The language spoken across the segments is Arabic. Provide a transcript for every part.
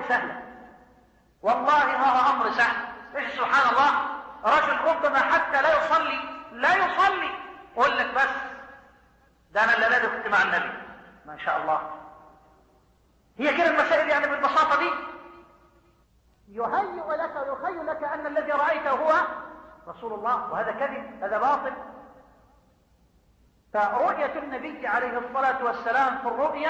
سهلة، والله ما هو أمر سهل. إيش سبحان الله، رجل ربما حتى لا يصلي قول لك بس ده أنا اللي لازم كنت مع النبي، ما شاء الله. هي كده المسائل يعني بالبساطة دي. يهيئ لك ويخيل لك أن الذي رأيته هو رسول الله، وهذا كذب، هذا باطل. فرؤية النبي عليه الصلاة والسلام في الرؤيا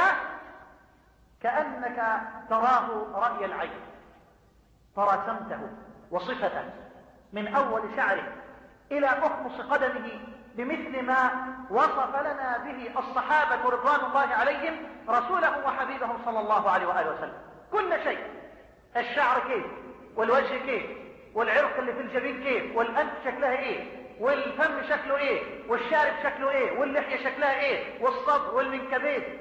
كأنك تراه رأي العين، ترى سمته وصفته من أول شعره إلى أخمص قدمه بمثل ما وصف لنا به الصحابة رضوان الله عليهم رسوله وحبيبهم صلى الله عليه وآله وسلم. كل شيء، الشعر كيف، والوجه كيف، والعرق اللي في الجبين كيف، والأنف شكلها ايه، والفم شكله ايه، والشارب شكله ايه، واللحية شكلها ايه، والصدر والمنكبين،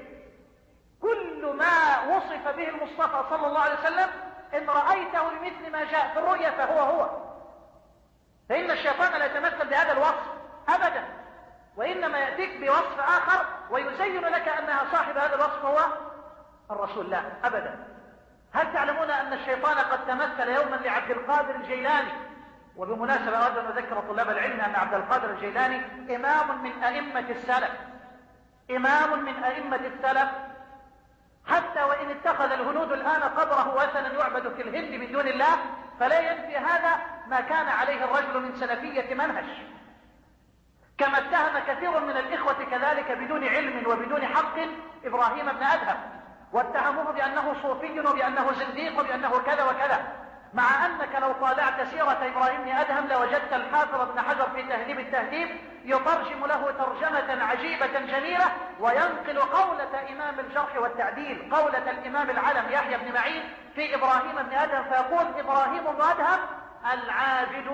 كل ما وصف به المصطفى صلى الله عليه وسلم إن رأيته بمثل ما جاء في الرؤيا فهو هو. فإن الشيطان لا يتمثل بهذا الوصف أبدا، وإنما يأتيك بوصف آخر ويزين لك أنها صاحب هذا الوصف هو الرسول. لا أبدا. هل تعلمون أن الشيطان قد تمثل يوما لعبد القادر الجيلاني؟ وبمناسبة أود أن أذكر طلاب العلم أن عبد القادر الجيلاني إمام من أئمة السلف، إمام من أئمة السلف، حتى وإن اتخذ الهنود الآن قبره وثنا يعبد في الهند من دون الله، فلا ينفي هذا ما كان عليه الرجل من سلفية منهج. كما اتهم كثير من الإخوة كذلك بدون علم وبدون حق إبراهيم بن أدهم، واتهموه بأنه صوفي وبأنه زنديق وبأنه كذا وكذا، مع أنك لو طالعت سيرة إبراهيم بن أدهم لوجدت الحافظ بن حجر في تهذيب التهذيب يترجم له ترجمة عجيبة جميلة، وينقل قولة إمام الجرح والتعديل، قولة الإمام العلم يحيى بن معين في إبراهيم بن أدهم، فيقول إبراهيم بن أدهم العابد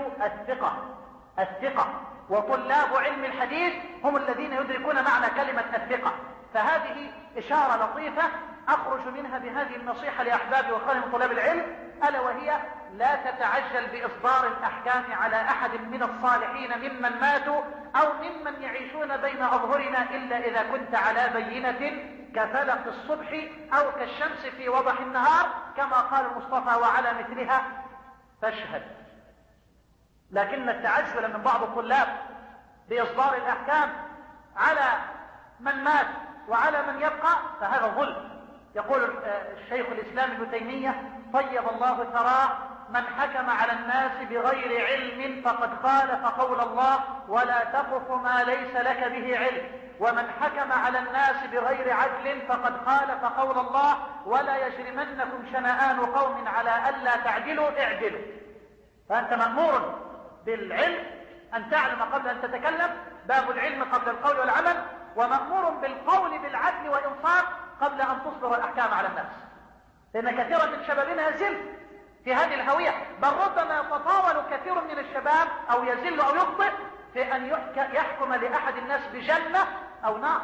الثقة، وطلاب علم الحديث هم الذين يدركون معنى كلمة الثقة. فهذه إشارة لطيفة أخرج منها بهذه النصيحة لأحبابي وخالي من طلاب العلم، ألا وهي لا تتعجل بإصدار الأحكام على أحد من الصالحين ممن ماتوا أو ممن يعيشون بين أظهرنا إلا إذا كنت على بينة كفلق الصبح أو كالشمس في وضح النهار، كما قال المصطفى وعلى مثلها فاشهد. لكن التعجل من بعض الطلاب بإصدار الأحكام على من مات وعلى من يبقى فهذا ظلم. يقول الشيخ الإسلام ابن تيمية طيب الله ثراه: من حكم على الناس بغير علم فقد خالف قول الله ولا تقف ما ليس لك به علم، ومن حكم على الناس بغير عدل فقد خالف قول الله ولا يجرمنكم شنآن قوم على ألا تعدلوا اعدلوا. فأنت مأمور بالعلم، أن تعلم قبل أن تتكلم، باب العلم قبل القول والعمل، ومأمور بالقول بالعدل وإنصاف قبل أن تصدر الأحكام على الناس. لأن كثيرا من شبابنا يزل في هذه الهوية، بل ربما يتطاول كثير من الشباب أو يزل أو يخطئ في أن يحكم لأحد الناس بجنة أو نار.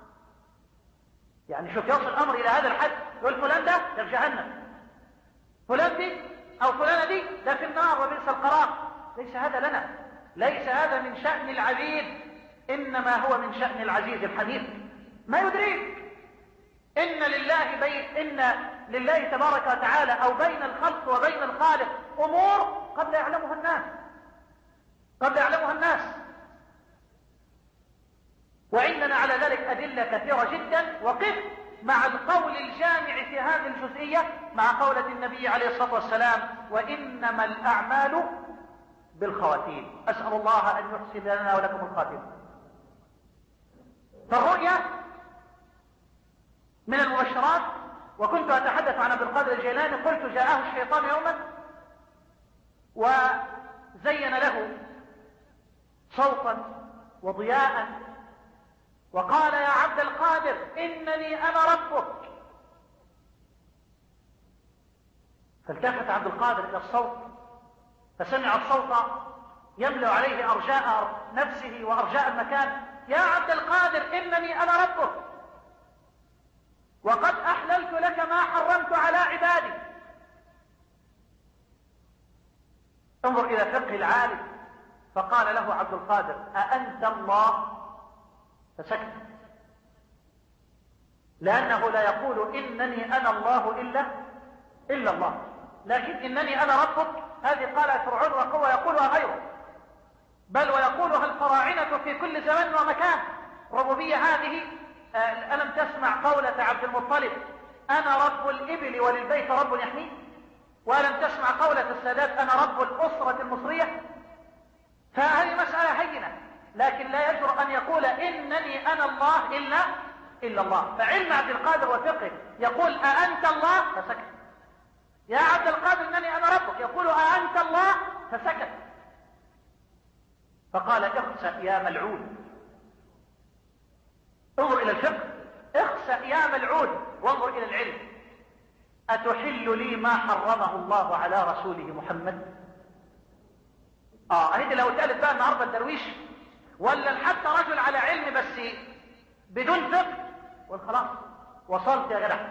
يعني شوف يوصل الأمر إلى هذا الحد، يقول فلان ده في جهنم، فلان دي أو فلانة دي ده في النار وبئس القرار. ليس هذا لنا، ليس هذا من شأن العبيد، إنما هو من شأن العزيز الحميد. ما يدريك إن لله تبارك وتعالى أو بين الخلق وبين الخالق أمور قد لا يعلمها الناس، وعندنا على ذلك أدلة كثيرة جدا. وقف مع القول الجامع في هذه الجزئية مع قولة النبي عليه الصلاة والسلام: وإنما الأعمال بالخواتيم. أسأل الله أن يحسن لنا ولكم الخاتمة. فالرؤيا من المبشرات. وكنت أتحدث عن عبد القادر الجيلاني، قلت جاءه الشيطان يوما وزين له صوتا وضياء وقال: يا عبد القادر إنني أنا ربك. فالتفت عبد القادر إلى الصوت فسمع الصوت يملأ عليه أرجاء نفسه وأرجاء المكان: يا عبد القادر إنني أنا ربك وقد أحللت لك ما حرمت على عبادي. انظر إلى فقه العالم. فقال له عبد القادر: أأنت الله؟ فسكت، لأنه لا يقول إنني أنا الله إلا إلا الله. لكن إنني أنا ربك هذه قالها فرعون ويقولها غيره، بل ويقولها الفراعنة في كل زمان ومكان. الربوبية هذه ألم تسمع قولة عبد المطلب أنا رب الإبل وللبيت رب يحميه؟ وألم تسمع قولة السادات أنا رب الأسرة المصرية؟ فهذه مسألة هينة، لكن لا يجرؤ أن يقول إنني أنا الله إلا الله. فعلم عبد القادر وفقه يقول أأنت الله؟ فسكت. يا عبد القادر إنني أنا ربك، يقول أأنت الله؟ فسكت. فقال اخسأ يا ملعون. انظر إلى الفقه، اخسأ يا ملعون وانظر إلى العلم. أتحل لي ما حرمه الله على رسوله محمد؟ هيدي لو اتقالت بقى النهارده الدرويش ولا حتى رجل على علم بس بدون فقه والخلاص وصلت يا جدع.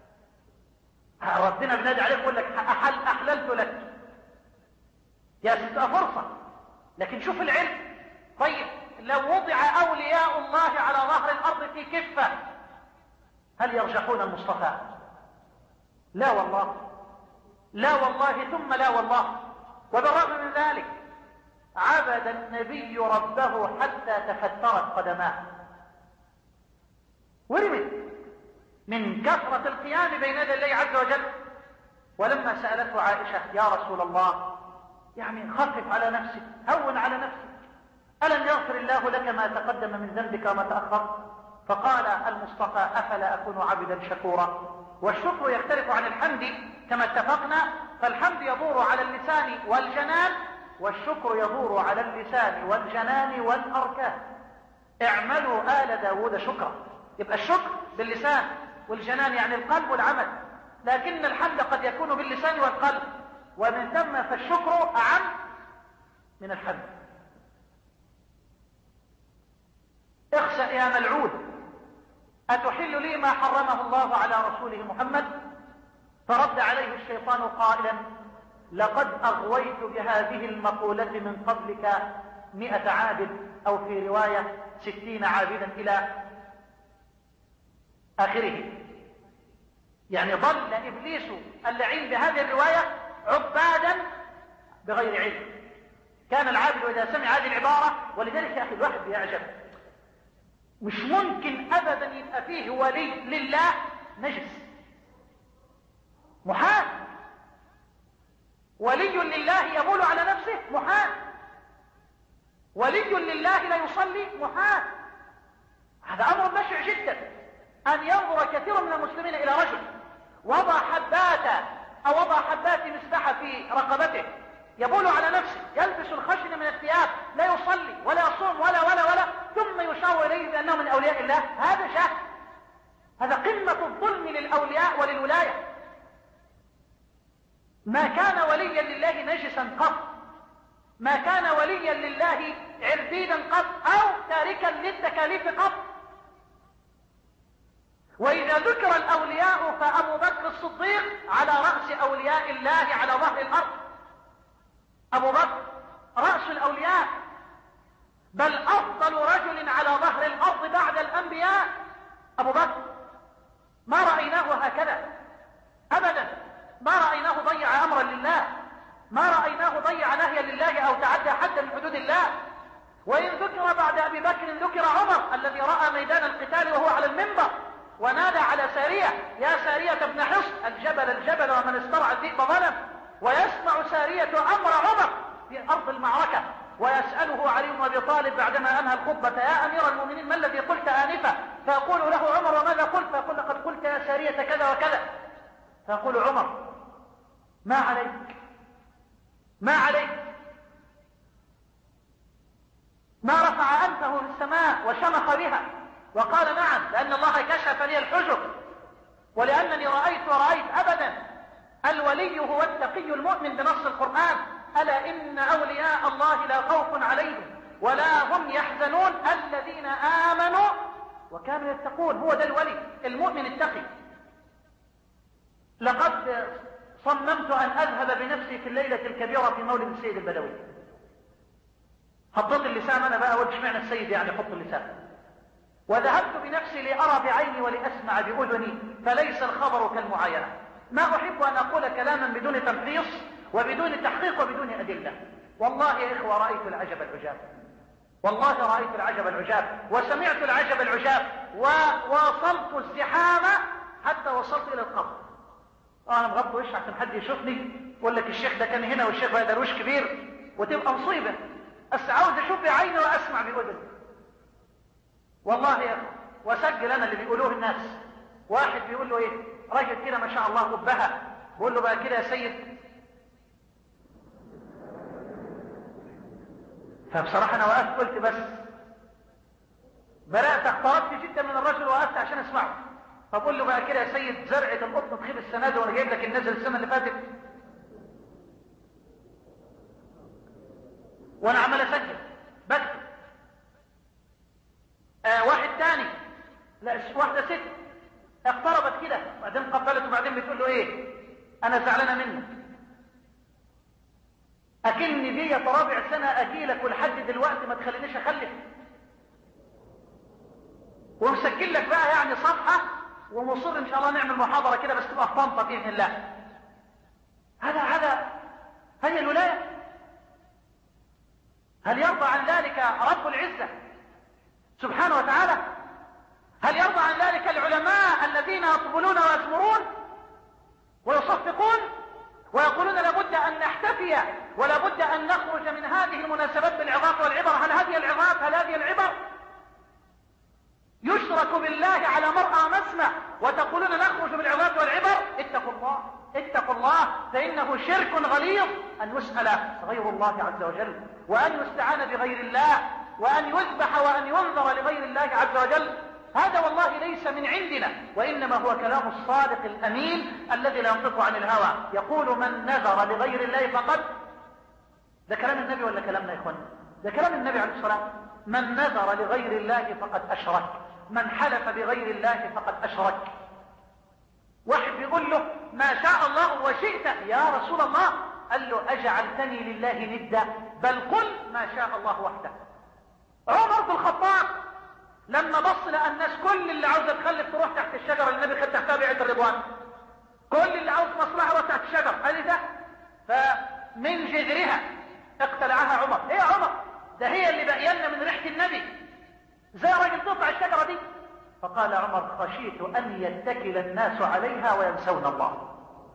ربنا بنادي عليك يقول لك أحللت لك يا ستة فرصة. لكن شوف العلم. طيب لو وضع أولياء الله على ظهر الأرض في كفة هل يرجحون المصطفى؟ لا والله، لا والله ثم لا والله. وبالرغم من ذلك عبد النبي ربه حتى تفترت قدماه ورمت من كثرة القيام بين يدي الله عز وجل. ولما سألته عائشة يا رسول الله يعني خفف على نفسك، هون على نفسك، ألم يغفر الله لك ما تقدم من ذنبك وما تأخر؟ فقال المصطفى أفلا أكون عبدا شكورا؟ والشكر يختلف عن الحمد كما اتفقنا، فالحمد يدور على اللسان والجنان، والشكر يدور على اللسان والجنان والأركان. اعملوا آل داود شكرا. يبقى الشكر باللسان والجنان يعني القلب والعمل، لكن الحمد قد يكون باللسان والقلب، ومن ثم فالشكر أعم من الحمد. اخسأ يا ملعون أتحل لي ما حرمه الله على رسوله محمد؟ فرد عليه الشيطان قائلا لقد أغويت بهذه المقولة من قبلك 100 عابد، أو في رواية 60 عابدا إلى آخره. يعني ظل إبليس اللعين بهذه الرواية عبادا بغير علم. كان العابد إذا سمع هذه العبارة، ولذلك يا أخي الواحد بيعجب، مش ممكن أبدا يبقى فيه ولي لله نجس، محال. ولي لله يبول على نفسه، محال. ولي لله لا يصلي، محال. هذا أمر بشع جدا أن ينظر كثير من المسلمين إلى رجل وضع حبات مسبحة في رقبته يبول على نفسه، يلبس الخشن من الثياب، لا يصلي ولا يصوم ولا ثم يشار إليه بأنه من أولياء الله. هذا جهل، هذا قمة الظلم للأولياء وللولاية. ما كان وليا لله نجسا قط، ما كان وليا لله عربيدا قط، أو تاركا للتكاليف قط. وإذا ذكر الأولياء فأبو بكر الصديق على رأس أولياء الله على ظهر الأرض. أبو بكر رأس الأولياء، بل أفضل رجل على ظهر الأرض بعد الأنبياء أبو بكر. ما رأيناه هكذا أبدا، ما رأيناه ضيع أمرا لله، ما رأيناه ضيع نهيا لله أو تعدى حدا من حدود الله. وإن ذكر بعد أبي بكر ذكر عمر الذي رأى ميدان القتال وهو على المنبر ونادى على سارية يا سارية ابن حصن الجبل ومن استرعى الذئب ظلم. ويسمع سارية أمر عمر في أرض المعركة، ويسأله علي بن أبي طالب بعدما أنهى الخطبة يا أمير المؤمنين ما الذي قلت آنفا؟ فيقول له عمر وماذا قلت؟ فيقول لقد قلت يا سارية كذا وكذا. فيقول عمر ما عليك ما رفع أنفه في السماء وشمخ بها وقال نعم لأن الله كشف لي الحجب ولأنني رأيت أبدا. الولي هو التقي المؤمن بنص القرآن ألا إن أولياء الله لا خوف عليهم ولا هم يحزنون الذين آمنوا وكانوا يتقون. هو ده الولي المؤمن التقي. لقد صممت أن أذهب بنفسي في الليلة الكبيرة في مولد السيد البدوي. حطيت اللسان أنا بقى قلت اشمعنى السيد يعني حط اللسان. وذهبت بنفسي لأرى بعيني ولأسمع بأذني، فليس الخبر كالمعاينة. ما أحب أن أقول كلاما بدون تمحيص وبدون تحقيق وبدون أدلة. والله يا إخوة رأيت العجب العجاب، والله رأيت العجب العجاب وسمعت العجب العجاب وواصلت الزحام حتى وصلت إلى القبر. أنا مغطي وشي عشان حد يشوفني يقول لك الشيخ ده كان هنا والشيخ ده درويش كبير وتبقى مصيبة. بس عاوز أشوف بعيني وأسمع بأذني. والله يا أخوة وسجل أنا اللي بيقولوه الناس. واحد بيقول له إيه، راجل كده ما شاء الله قبها، بيقول له بقى كده يا سيد. فبصراحة أنا وقفت قلت بس بدأت اقتربت جدا من الرجل وقفت عشان أسمعه. فبقول له بقى كده يا سيد، زرعة القطن تخيب السنة دي وأنا جايب لك النزل السنة اللي فاتت. وأنا عمال أسجل بكتب. واحد تاني، لا واحدة ست اقتربت كده وبعدين قبلت وبعدين بتقول له ايه، انا زعلانه منك، اكني بيا رابع سنه اجيلك ولحد دلوقتي ما تخلينيش اخلف، ومسجل لك بقى يعني صفحه ومصر ان شاء الله نعمل محاضره كده بس تبقى في طنطا باذن الله. هي الولايه. هل يرضى عن ذلك رب العزه سبحانه وتعالى؟ هل يرضى عن ذلك العلماء الذين يطبلون ويزمرون ويصفقون ويقولون لابد أن نحتفي ولابد أن نخرج من هذه المناسبات بالعظات والعبر؟ هل هذه العظات، هل هذه العبر؟ يشرك بالله على مرأى مسمع وتقولون نخرج بالعظات والعبر؟ اتقوا الله، اتقوا الله، فإنه شرك غليظ أن يسأل غير الله عز وجل، وأن يستعان بغير الله، وأن يذبح وأن ينذر لغير الله عز وجل. هذا والله ليس من عندنا، وإنما هو كلام الصادق الأمين الذي لا ينطق عن الهوى. يقول من نذر لغير الله فقد، ده كلام النبي ولا كلامنا يا إخواني؟ ده كلام النبي عليه الصلاة والسلام. من نذر لغير الله فقد أشرك، من حلف بغير الله فقد أشرك. واحد بيقول له ما شاء الله وشئت يا رسول الله، قال له أجعلتني لله ندا؟ بل قل ما شاء الله وحده. عمر بن الخطاب لما بص لقى الناس كل اللي عاوزه تخلف تروح تحت الشجره اللي النبي خد تحتها بيعه الرضوان، كل اللي عاوز مصلحه يروح تحت الشجره، قال ده فمن جذرها اقتلعها عمر. ايه يا عمر، ده هي اللي بقينا من ريحه النبي، زي راجل تقطع الشجره دي. فقال عمر خشيت ان يتكل الناس عليها وينسون الله.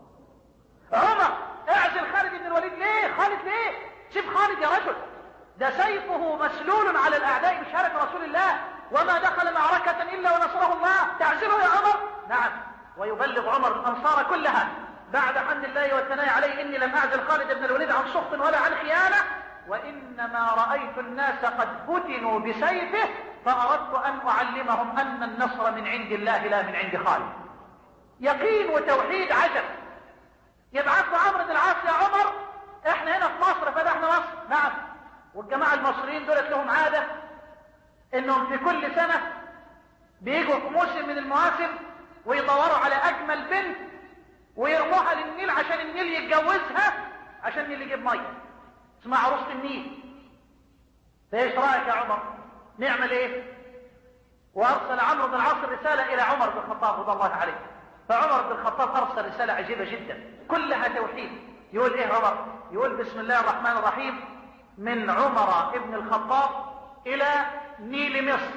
عمر اعزل خالد بن الوليد ليه؟ خالد ليه؟ سيب خالد يا رجل، ده سيفه مسلول على الاعداء بشهاده رسول الله، وما دخل معركة إلا ونصره الله. تعزله يا عمر؟ نعم. ويبلغ عمر الأنصار كلها بعد حمد الله والثناء عليه إني لم أعزل خالد بن الوليد عن سخط ولا عن خيانة، وإنما رأيت الناس قد فتنوا بسيفه فأردت أن أعلمهم أن النصر من عند الله لا من عند خالد. يقين وتوحيد عجب. يبعث عمرو بن العاص يا عمر، احنا هنا في مصر فتحنا مصر، نعم، والجماعة المصريين دولت لهم عادة انهم في كل سنة بيجوا في موسم من المواسم ويدوروا على اجمل بنت ويرموها للنيل عشان النيل يتجوزها، عشان النيل يجيب ميه، اسمها عروسة النيل. فايش رايك يا عمر؟ نعمل ايه؟ وارسل عمرو بن العاص رسالة الى عمر بن الخطاب رضي الله عليه. فعمر بن الخطاب ارسل رسالة عجيبة جدا كلها توحيد. يقول ايه عمر؟ يقول بسم الله الرحمن الرحيم، من عمر بن الخطاب الى نيل مصر،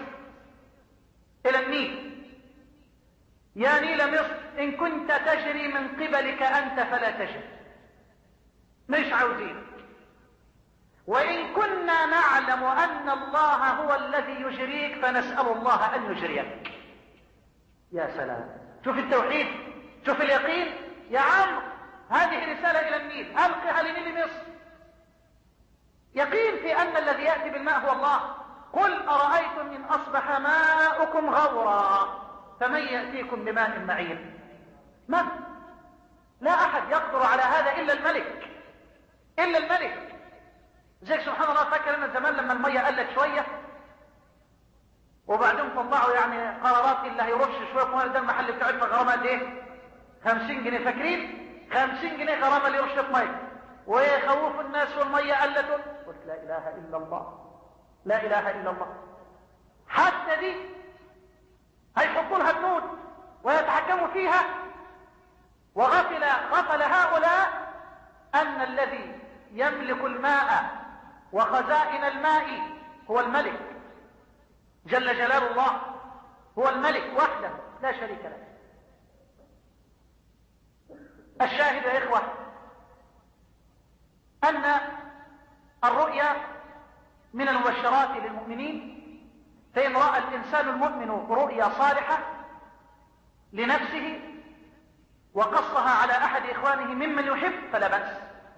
الى النيل. يا نيل مصر ان كنت تجري من قبلك انت فلا تجري، مش عاوزين. وان كنا نعلم ان الله هو الذي يجريك فنسأل الله ان يجريك. يا سلام، شوف التوحيد، شوف اليقين. يا عمرو هذه رسالة الى النيل، القها لنيل مصر. يقين في ان الذي يأتي بالماء هو الله. قل أرأيتم إن أصبح ماؤكم غورا فمن يأتيكم بماء معين؟ من؟ لا أحد يقدر على هذا إلا الملك، إلا الملك. زيك سبحان الله، فاكر أن زمان لما المية قلت شوية وبعدين طلعوا يعني قرارات اللي هيرش شوية مية، ده المحل بتاعتنا غرامة قد إيه؟ 50 جنيه، فاكرين؟ 50 جنيه غرامة اللي يرش مية، ويخوفوا الناس والمية قلت. قلت لا إله إلا الله، لا إله إلا الله. حتى دي هيحطوا لها بنود ويتحكموا فيها، وغفل هؤلاء أن الذي يملك الماء وخزائن الماء هو الملك جل جلال الله، هو الملك وحده لا شريك له. الشاهد يا إخوة أن الرؤيا من المبشرات للمؤمنين، فإن رأى الإنسان المؤمن رؤيا صالحة لنفسه وقصها على أحد إخوانه ممن يحب فلا بأس،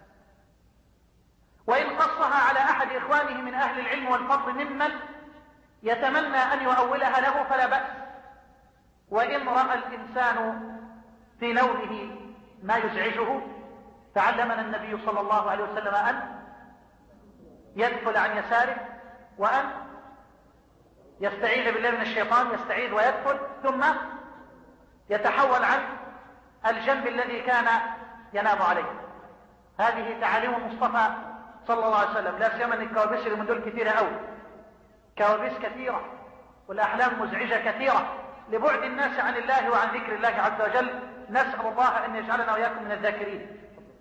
وإن قصها على أحد إخوانه من أهل العلم والفضل ممن يتمنى أن يؤولها له فلا بأس. وإن رأى الإنسان في نومه ما يزعجه فعلمنا النبي صلى الله عليه وسلم أن يدخل عن يساره وأن يستعيذ بالله من الشيطان، يستعيذ ويدخل ثم يتحول عن الجنب الذي كان ينام عليه. هذه تعاليم المصطفى صلى الله عليه وسلم، لا سيما ان الكوابيس اللي من دول كثيرة أوي، كوابيس كثيرة والأحلام مزعجة كثيرة لبعد الناس عن الله وعن ذكر الله عز وجل. نسأل الله أن يجعلنا وإياكم من الذاكرين.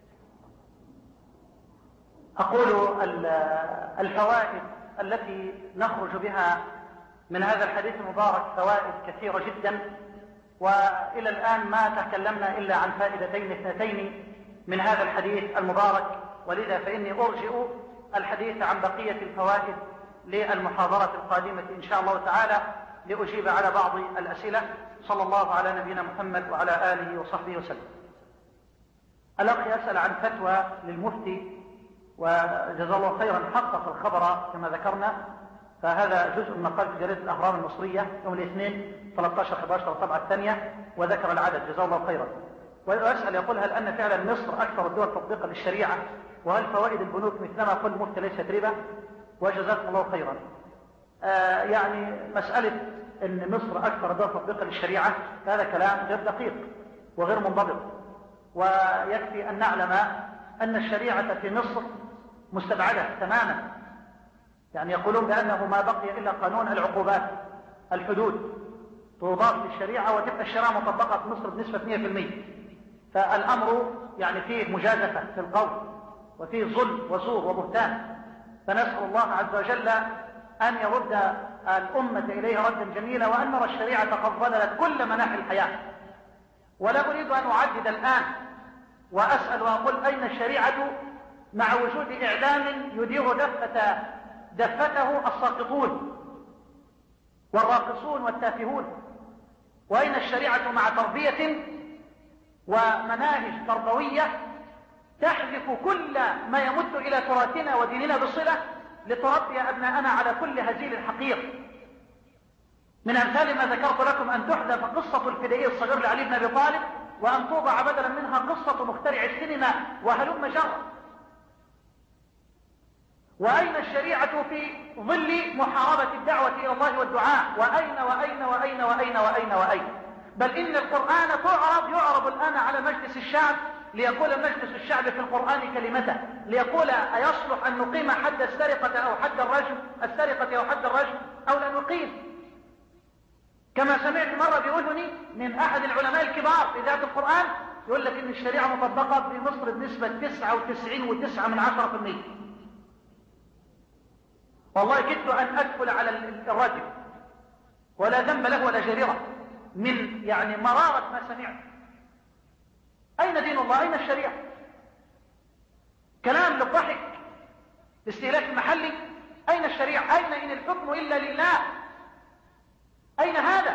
أقول الفوائد التي نخرج بها من هذا الحديث المبارك فوائد كثيرة جدا، وإلى الآن ما تكلمنا إلا عن فائدتين اثنتين من هذا الحديث المبارك، ولذا فإني أرجئ الحديث عن بقية الفوائد للمحاضرة القادمة إن شاء الله تعالى لأجيب على بعض الأسئلة. صلى الله على نبينا محمد وعلى آله وصحبه وسلم. الأخ يسأل عن فتوى للمفتي، وجزاه الله خيرا حقق الخبر كما ذكرنا، فهذا جزء من مقال في جريدة الأهرام المصرية يوم الاثنين 13/11 الطبعة الثانية، وذكر العدد جزاه الله خيرا. ويسأل يقول هل أن فعلا مصر أكثر الدول تطبيقا للشريعة، وهل فوائد البنوك مثلما قل المفتي ليست ربا؟ وجزاكم الله خيرا. يعني مسألة أن مصر أكثر الدول تطبيقا للشريعة هذا كلام غير دقيق وغير منضبط، ويكفي أن نعلم أن الشريعة في مصر مستبعدة تماما. يعني يقولون بأنه ما بقي إلا قانون العقوبات، الحدود تضاف للشريعة وتبقى الشريعة مطبقة في مصر بنسبة 100%. فالأمر يعني فيه مجازفة في القول وفيه ظلم وزور وبهتان، فنسأل الله عز وجل أن يرد الأمة إليه ردا جميلا، وأن نرى الشريعة قد ظللت كل مناحي الحياة. ولا أريد أن أعدد الآن وأسأل وأقول أين الشريعة مع وجود إعلام يدير دفته الساقطون والراقصون والتافهون؟ وأين الشريعة مع تربية ومناهج تربوية تحذف كل ما يمد إلى تراثنا وديننا بصلة لتربي أبناءنا على كل هزيل حقير؟ من أمثال ما ذكرت لكم أن تحذف قصة الفدائي الصغير لعلي بن أبي طالب، وأن توضع بدلا منها قصة مخترع السينما وهلم جر. وأين الشريعة في ظل محاربة الدعوة إلى الله والدعاء؟ وأين وأين وأين وأين وأين وأين؟ بل إن القرآن يعرض الآن على مجلس الشعب ليقول مجلس الشعب في القرآن كلمته، ليقول أيصلح أن نقيم حد السرقة أو حد الرجم، السرقة أو حد الرجم، أو لا نقيم؟ كما سمعت مرة بأذني من أحد العلماء الكبار في ذات القرآن يقول لك إن الشريعة مطبقة في مصر بنسبة 99.9%. والله كدت أن أدخل على الرجل ولا ذنب له ولا جريرة من يعني مرارة ما سمعت. أين دين الله؟ أين الشريعة؟ كلام للضحك، لاستهلاك المحلي. أين الشريعة؟ أين إن الحكم إلا لله؟ أين هذا؟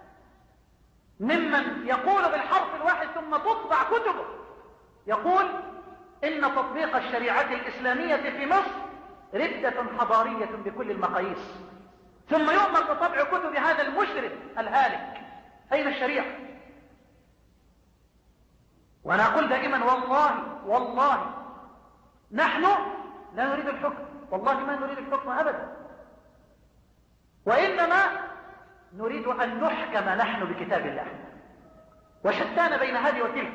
ممن يقول بالحرف الواحد ثم تطبع كتبه يقول إن تطبيق الشريعة الإسلامية في مصر ردة حضارية بكل المقاييس، ثم يؤمر بطبع كتب هذا المشرف الهالك. أين الشريعة؟ وأنا أقول دائما والله نحن لا نريد الحكم، والله ما نريد الحكم أبدا، وإنما نريد أن نحكم نحن بكتاب الله، وشتان بين هذه وتلك.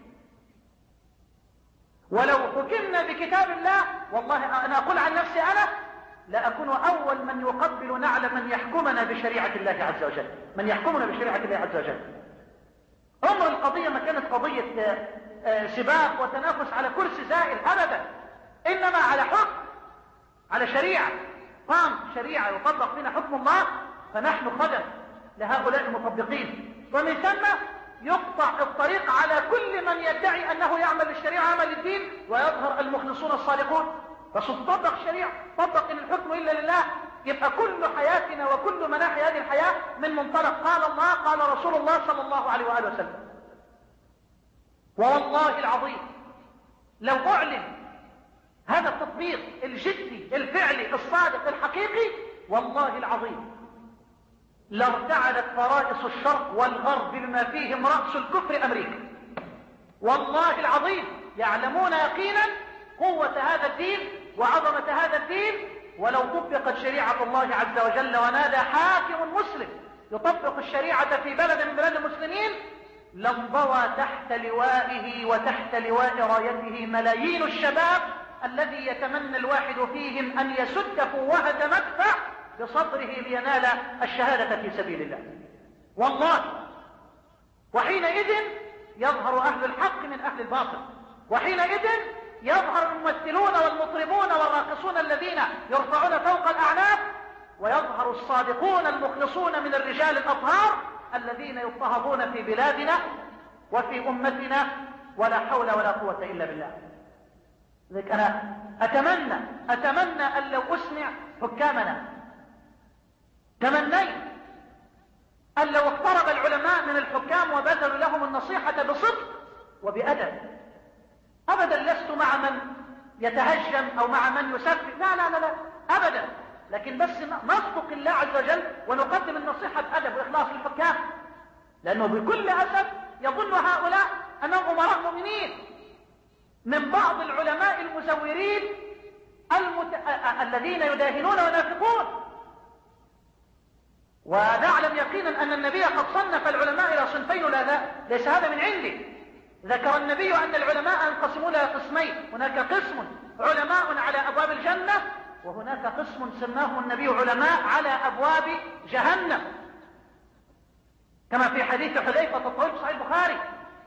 ولو حكمنا بكتاب الله والله أنا أقول عن نفسي أنا لا أكون أول من يقبل نعل من يحكمنا بشريعة الله عز وجل، من يحكمنا بشريعة الله عز وجل. عمر القضية ما كانت قضية سباق وتنافس على كرسي زائل أبدا، إنما على حكم، على شريعة، قام شريعة يطبق فينا حكم الله، فنحن خدم لهؤلاء المطبقين. ومن ثم يقطع الطريق على كل من يدعي أنه يعمل للشريعة عمل الدين، ويظهر المخلصون الصادقون. فستطبق الشريعة، طبق إن الحكم إلا لله، يبقى كل حياتنا وكل مناحي هذه الحياة من منطلق قال الله قال رسول الله صلى الله عليه وآله وسلم. والله العظيم لو أعلن هذا التطبيق الجدي الفعلي الصادق الحقيقي، والله العظيم لارتعدت فرائص الشرق والغرب بما فيهم رأس الكفر أمريكا. والله العظيم يعلمون يقينا قوة هذا الدين وعظمة هذا الدين، ولو طبقت شريعة الله عز وجل ونادى حاكم مسلم يطبق الشريعة في بلد من بلاد المسلمين، لانضوى تحت لوائه وتحت لواء رايته ملايين الشباب الذي يتمنى الواحد فيهم أن يسد فوهة مدفع بصدره لينال الشهادة في سبيل الله. والله وحينئذ يظهر أهل الحق من أهل الباطل، وحينئذ يظهر الممثلون والمطربون والراقصون الذين يرفعون فوق الأعناق، ويظهر الصادقون المخلصون من الرجال الأطهار الذين يضطهدون في بلادنا وفي أمتنا، ولا حول ولا قوة إلا بالله. لذلك أنا أتمنى أن لو أسمع حكامنا، تمنيت أن لو اقترب العلماء من الحكام وبذلوا لهم النصيحة بصدق وبأدب. أبدا لست مع من يتهجم أو مع من يسفه، لا لا لا لا أبدا، لكن بس نصدق الله عز وجل ونقدم النصيحة بأدب وإخلاص للحكام، لأنه بكل أسف يظن هؤلاء أنهم أمراء مؤمنين من بعض العلماء المزورين الذين يداهنون وينافقون. ونعلم يقينا أن النبي قد صنف العلماء إلى صنفين، لا ليس هذا من عندي. ذكر النبي أن العلماء ينقسمون إلى قسمين، هناك قسم علماء على أبواب الجنة، وهناك قسم سماه النبي علماء على أبواب جهنم، كما في حديث حذيفة الطويل في صحيح البخاري.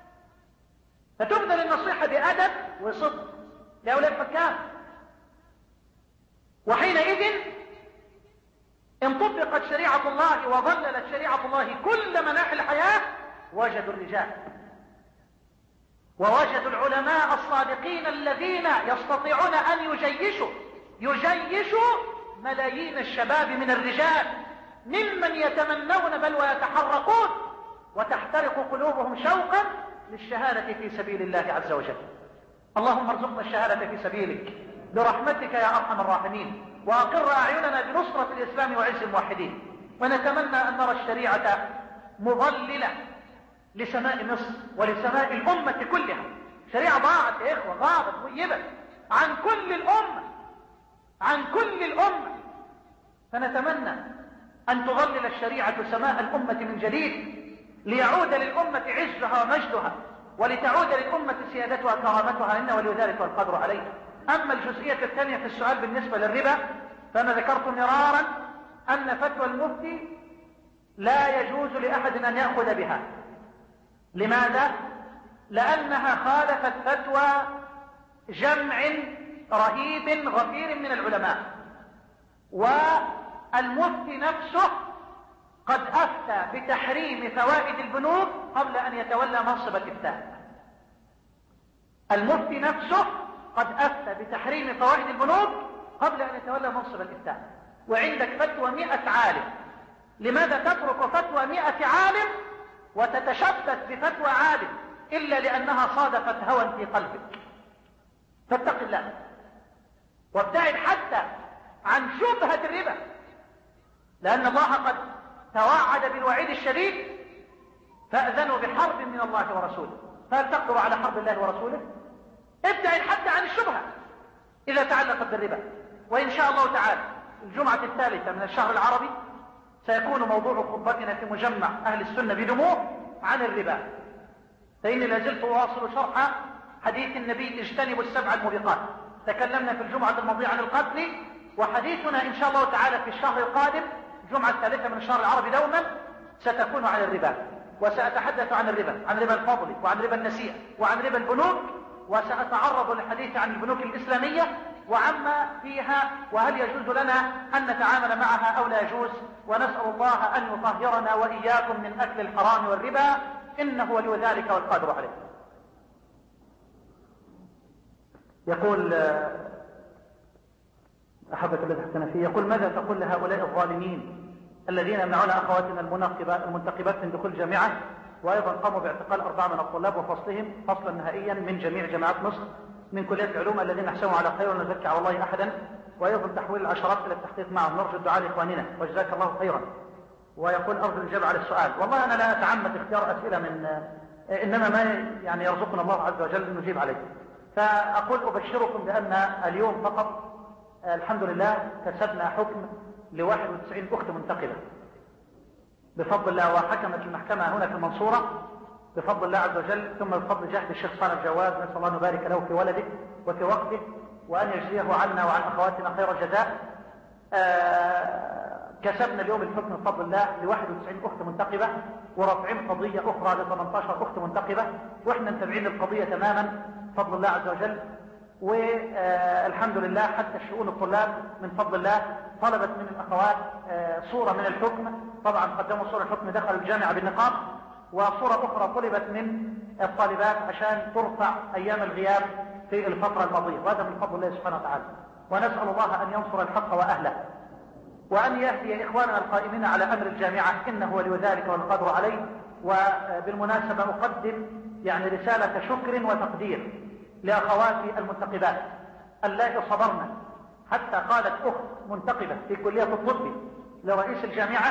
فتبذل النصيحة بأدب وصدق لأولئك الحكام، وحينئذ إن طبقت شريعة الله وظللت شريعة الله كل مناحي الحياة وجدوا الرجال ووجدوا العلماء الصادقين الذين يستطيعون أن يجيشوا ملايين الشباب من الرجال ممن يتمنون بل ويتحرقون وتحترق قلوبهم شوقا للشهادة في سبيل الله عز وجل. اللهم ارزقنا الشهادة في سبيلك برحمتك يا أرحم الراحمين، وأقر أعيننا بنصرة الإسلام وعز الموحدين. ونتمنى أن نرى الشريعة مظللة لسماء مصر ولسماء الأمة كلها. شريعة ضاعت يا إخوة، غابت غيبت عن كل الأمة، فنتمنى أن تظلل الشريعة سماء الأمة من جديد، ليعود للأمة عزها ومجدها، ولتعود للأمة سيادتها كرامتها، إنه ولي ذلك والقدر عليه. أما الجزئية الثانية في السؤال بالنسبة للربا، فأنا ذكرت مرارا أن فتوى المفتي لا يجوز لأحد أن يأخذ بها. لماذا؟ لأنها خالفت فتوى جمع رهيب غفير من العلماء، والمفتي نفسه قد أفتى بتحريم فوائد البنوك قبل أن يتولى منصب الإفتاء. المفتي نفسه قد أفتى بتحريم فوائد البنوك قبل أن يتولى منصب الإفتاء، وعندك فتوى 100 عالم. لماذا تترك فتوى 100 عالم وتتشبث بفتوى عالم إلا لأنها صادفت هوى في قلبك؟ فاتق الله وابتعد حتى عن شبهة الربا، لأن الله قد توعد بالوعيد الشديد: فأذنوا بحرب من الله ورسوله. فهل تقدر على حرب الله ورسوله؟ ابتعد حتى عن الشبهة إذا تعلقت بالربا. وإن شاء الله تعالى الجمعة الثالثة من الشهر العربي سيكون موضوع خطبتنا في مجمع أهل السنة بدموع عن الربا، فإني لازلت أواصل شرح حديث النبي: اجتنبوا السبع الموبقات. تكلمنا في الجمعة الماضية عن القتل، وحديثنا إن شاء الله تعالى في الشهر القادم الجمعة الثالثة من الشهر العربي دوما ستكون عن الربا. وسأتحدث عن الربا، عن ربا الفضل وعن ربا النسيئة وعن ربا البنوك، وسأتعرض للحديث عن البنوك الإسلامية وعما فيها، وهل يجوز لنا أن نتعامل معها أو لا يجوز، ونسأل الله أن يطهرنا وإياكم من أكل الحرام والربا، إنه ولي ذلك والقادر عليه. يقول أحبة الذي حسن فيه، يقول ماذا تقول لهؤلاء الظالمين الذين يمنعون أخواتنا المنتقبات من دخول الجامعة، وأيضا قاموا باعتقال 4 من الطلاب وفصلهم فصلا نهائيا من جميع جامعات مصر من كلية العلوم الذين نحسبهم على خير ولا نزكي على الله أحدا، وأيضا تحويل العشرات إلى التحقيق معهم، نرجو الدعاء لإخواننا وجزاك الله خيرا. ويقول أرجو الإجابة على السؤال. والله أنا لا أتعمد اختيار أسئلة إنما ما يعني يرزقنا الله عز وجل أن نجيب عليه. فأقول أبشركم بأن اليوم فقط الحمد لله كسبنا حكم ل91 أخت منتقبة بفضل الله، وحكمت المحكمة هنا في المنصورة بفضل الله عز وجل، ثم بفضل جهد الشيخ صالح الجواد، نسأل الله أن يبارك له في ولده وفي وقته وأن يجزيه عنا وعن أخواتنا خير الجزاء. كسبنا اليوم الحكم بفضل الله ل91 أخت منتقبة، ورافعين قضية أخرى ل18 أخت منتقبة، وإحنا متابعين القضية تماما بفضل الله عز وجل. والحمد لله حتى شؤون الطلاب من فضل الله طلبت من الأخوات صورة من الحكم، طبعا قدموا صورة الحكم دخلوا الجامعة بالنقاط، وصورة أخرى طلبت من الطالبات عشان ترفع أيام الغياب في الفترة الماضية، وهذا من فضل الله سبحانه وتعالى. ونسأل الله أن ينصر الحق وأهله وأن يهدي إخواننا القائمين على أمر الجامعة، إنه ولي ذلك والقادر عليه. وبالمناسبة أقدم يعني رسالة شكر وتقدير لأخواتي المنتقبات اللاتي صبرنا، حتى قالت أخت منتقبة في كلية الطب لرئيس الجامعة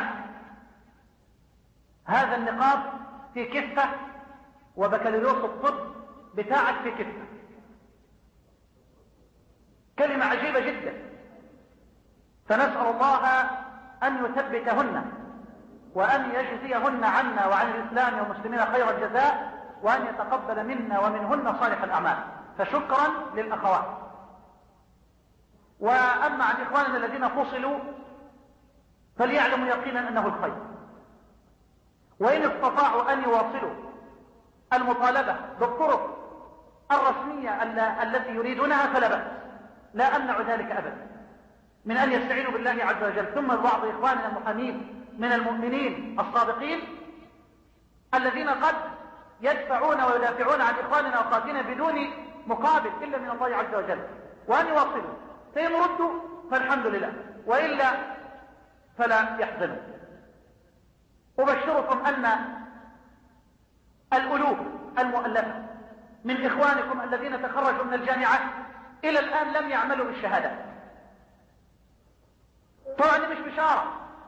هذا النقاب في كفة وبكالوريوس الطب بتاعك في كفة. كلمة عجيبة جدا. فنسأل الله أن يثبتهن وأن يجزيهن عنا وعن الإسلام والمسلمين خير الجزاء، وأن يتقبل منا ومنهن صالح الأعمال. فشكرا للأخوات. وأما عن إخواننا الذين فصلوا فليعلموا يقينا أنه الخير، وإن استطاعوا أن يواصلوا المطالبة بالطرق الرسمية التي يريدونها فلا بأس، لا أمنع ذلك أبدا، من أن يستعينوا بالله عز وجل. ثم بعض إخواننا المحامين من المؤمنين الصادقين الذين قد يدفعون ويدافعون عن إخواننا وأخواتنا بدون مقابل إلا من الله عز وجل، وأن يواصلوا، فإن ردوا فالحمد لله، وإلا فلا يحزنوا. أبشركم أن الألوف المؤلفة من إخوانكم الذين تخرجوا من الجامعة إلى الآن لم يعملوا بالشهادات. طبعا مش بشارة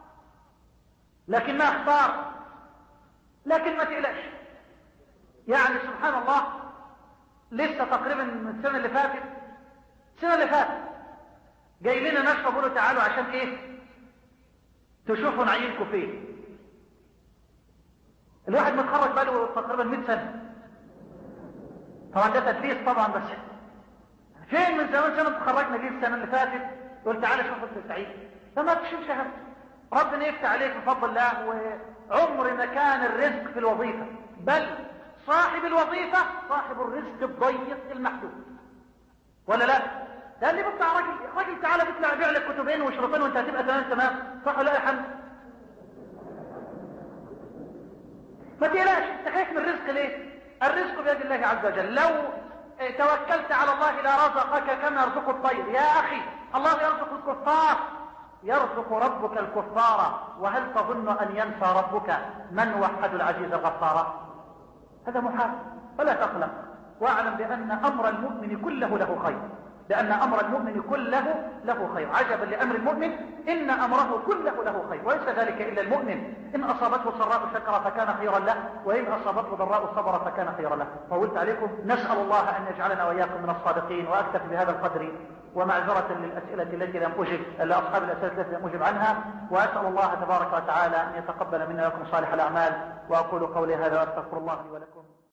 لكنها اخبار، لكن ما تقلقش، يعني سبحان الله لسه تقريبا من السنة اللي فاتت جاي لنا ناس قالوا تعالوا عشان ايه تشوفوا نعينكم فيه. الواحد متخرج بقاله تقريبا 100 سنة، طبعا ده تدليس طبعا، بس فين من زمان سنة تخرجنا دي السنة اللي فاتت قلت تعالى شوف انت سعيد، فما تشوف شهادة ربنا يفتح عليك بفضل الله. وعمر ما كان الرزق في الوظيفة، بل صاحب الوظيفة صاحب الرزق الضيق المحدود، ولا لا؟ ده اللي بتاع راجل تعالى بيطلع يبيع لك كتبين وشرفين وانت هتبقى تمام، صح ولا يا حمد؟ ما تقلقش، انت خايف من الرزق ليه؟ الرزق بيد الله عز وجل. لو توكلت على الله لرزقك كما يرزق الطير. يا أخي الله يرزق الكفار، يرزق ربك الكفار، وهل تظن أن ينسى ربك من وحد العزيز الغفار؟ هذا محال، فلا تقلق، واعلم بأن أمر المؤمن كله له خير، لأن أمر المؤمن كله له خير. عجبا لأمر المؤمن إن أمره كله له خير، وليس ذلك إلا المؤمن، إن أصابته سراء شكر فكان خيرا له، وإن أصابته ضراء صبر فكان خيرا له. طولت عليكم، نسأل الله أن يجعلنا وإياكم من الصادقين. وأكتفي بهذا القدر، ومعذرة للأسئلة التي لم أجب، لأصحاب الأسئلة التي لم أجب عنها، وأسأل الله تبارك وتعالى أن يتقبل منا وكم صالح الأعمال. وأقول قولي هذا وأستغفر الله لي ولكم.